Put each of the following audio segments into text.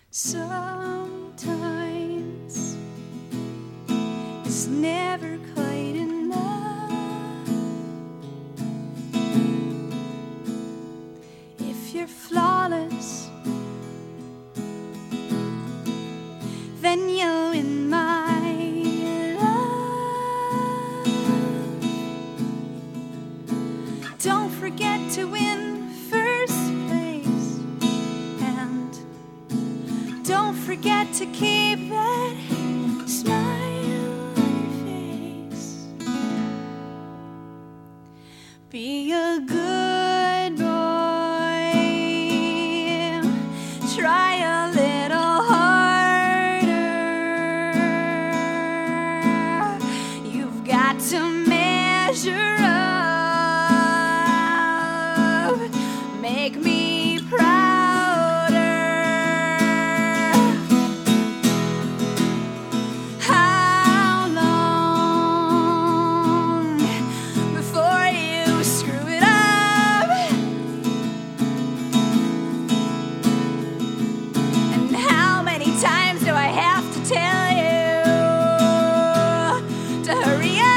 Sometimes it's never quite enough. If you're flawless, then you're in my love. Don't forget to win first place, and don't forget to keep that smile on your face. Be a good boy, try a little harder. You've got to measure up, make me prouder. How long before you screw it up? And how many times do I have to tell you to hurry up?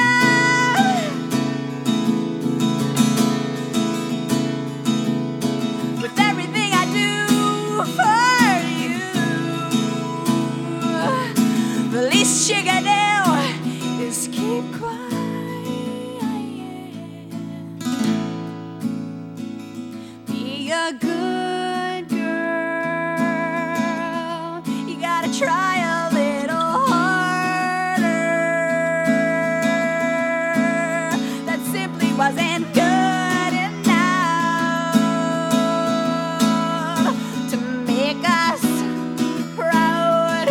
With everything I do for you, the least you can do is keep quiet. Be a good girl. You gotta try a little harder. That simply wasn't good enough to make us proud.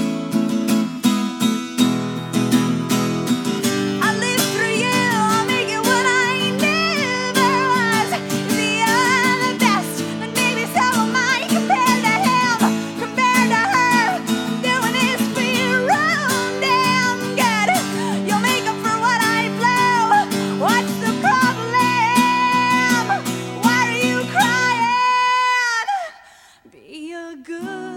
I'll live through you, I'll make it what I never was. You're the best, but maybe so am I. Compared to him, compared to her, doing this for your own damn good. You'll make up for what I blew. What's the problem? Why are you crying? Be a good